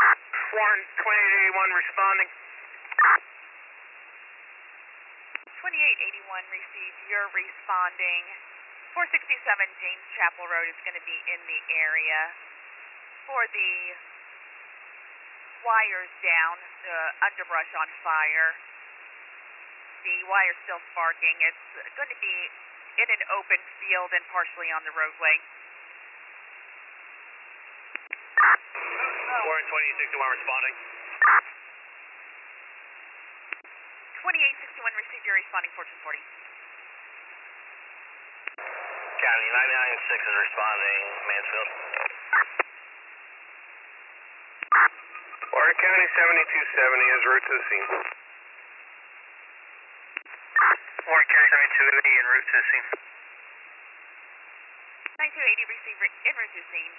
Warren 2881 responding. 2881 received. You're responding. 467 James Chapel Road is going to be in the area for the wires down, the underbrush on fire. The wire's still sparking. It's going to be in an open field and partially on the roadway. Warren 2861 responding. 2861 received. You're responding. Fortune 40. County 996 is responding. Mansfield. Warren County 7270 is route to the scene. Warren County 7280 en route to the scene. 9280 received en route to scene.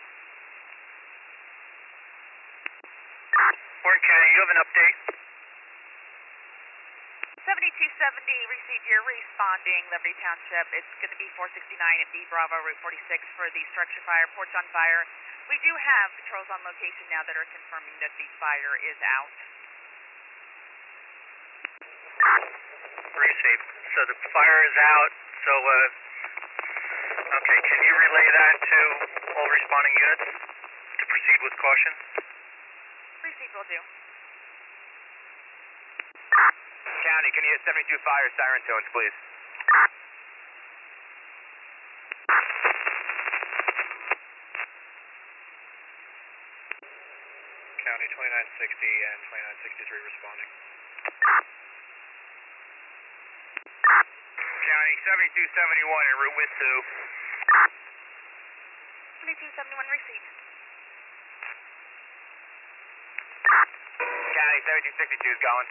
Warren County, you have an update? 7270 received. You're responding. Liberty Township. It's going to be 469 at B Bravo Route 46 for the structure fire, porch on fire. We do have patrols on location now that are confirming that the fire is out. Receive. So the fire is out. So, okay, can you relay that to all responding units to proceed with caution? Receive will do. County, can you hit 72 fire siren tones, please? County 2960 and 2963 responding. County 7271 en route with 2. 7271 received. County 7262 is going.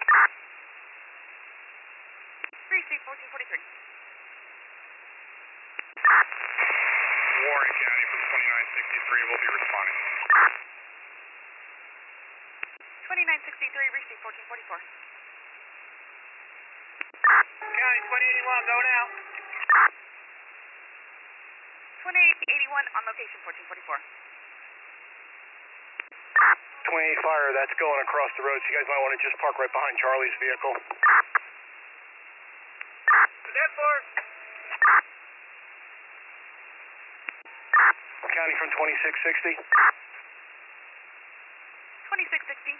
Receive 1443. Warren County from 2963 will be responding. 2963 received 1444. County 2081, go now. 2881 on location 1444. 28 fire, that's going across the road, so you guys might want to just park right behind Charlie's vehicle. That far? County from 2660. 2660.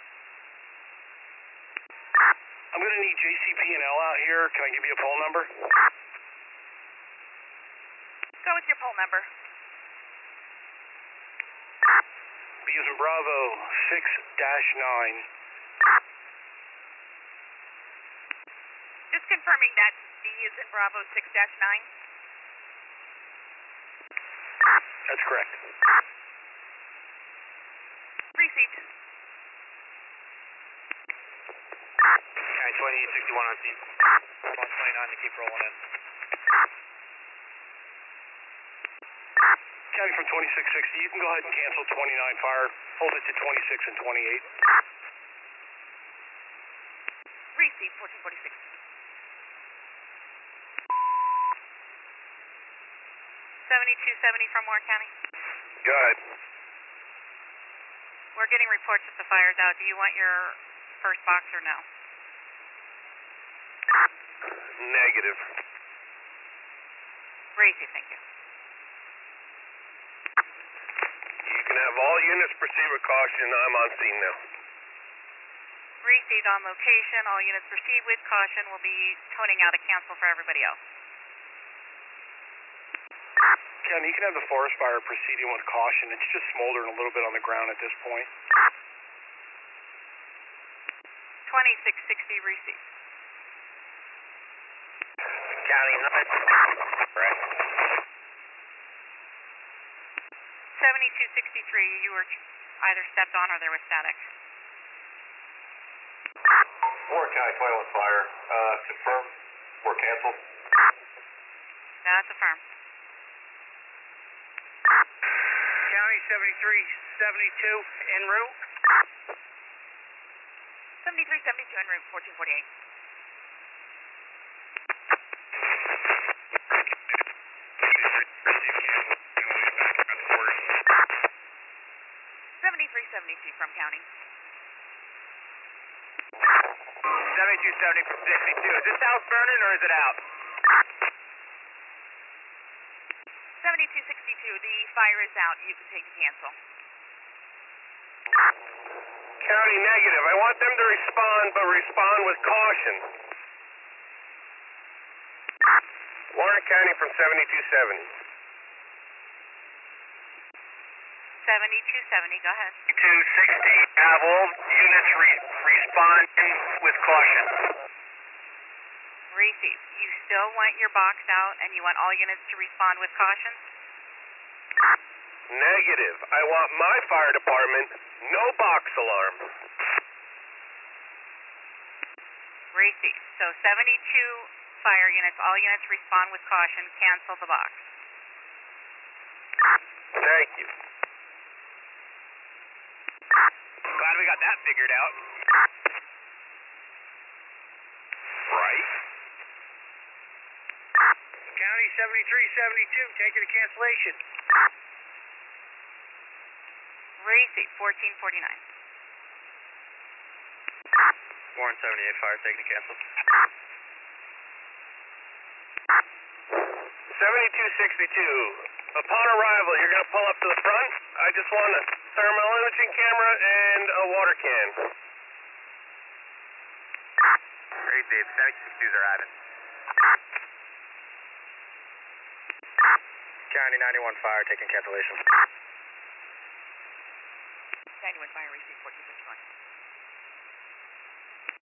I'm going to need JCP&L out here. Can I give you a poll number? Go with your poll number. B as in Bravo, 6-9. Just confirming that B is in Bravo 6-9. That's correct. Received. County 2861 on scene. 129 to keep rolling in. County from 2660, you can go ahead and cancel 29 fire. Hold it to 26 and 28. Received 1446. 7270 from Warren County. Go ahead. We're getting reports that the fire's out. Do you want your first box or no? Negative. Received, thank you. You can have all units proceed with caution. I'm on scene now. Received on location. All units proceed with caution. We'll be toning out a cancel for everybody else. County, you can have the forest fire proceeding with caution. It's just smoldering a little bit on the ground at this point. 2660 received. County, right. 7263, you were either stepped on or there was static. Warren County 21 fire. Confirm. We're canceled. That's affirmed. County 7372 en route. 7372 en route, 1448. 72 from county. 7270 from 62. Is this house burning or is it out? 7262, the fire is out. You can take and cancel. County negative. I want them to respond, but respond with caution. Warren County from 7270. 7270, go ahead. 260, have all units responding with caution. Receive. You still want your box out and you want all units to respond with caution? Negative. I want my fire department, no box alarm. Receive. So 72 fire units, all units respond with caution, cancel the box. Thank you. Glad we got that figured out. Right? County 7372, taking a cancellation. Receive. 1449. Warren 78 fire, taking a cancel. 7262. Upon arrival, you're going to pull up to the front. I just want a thermal imaging camera and a water can. Receive. 7262s are added. County 91 fire, taking cancellation. 91 fire, receive. 1451.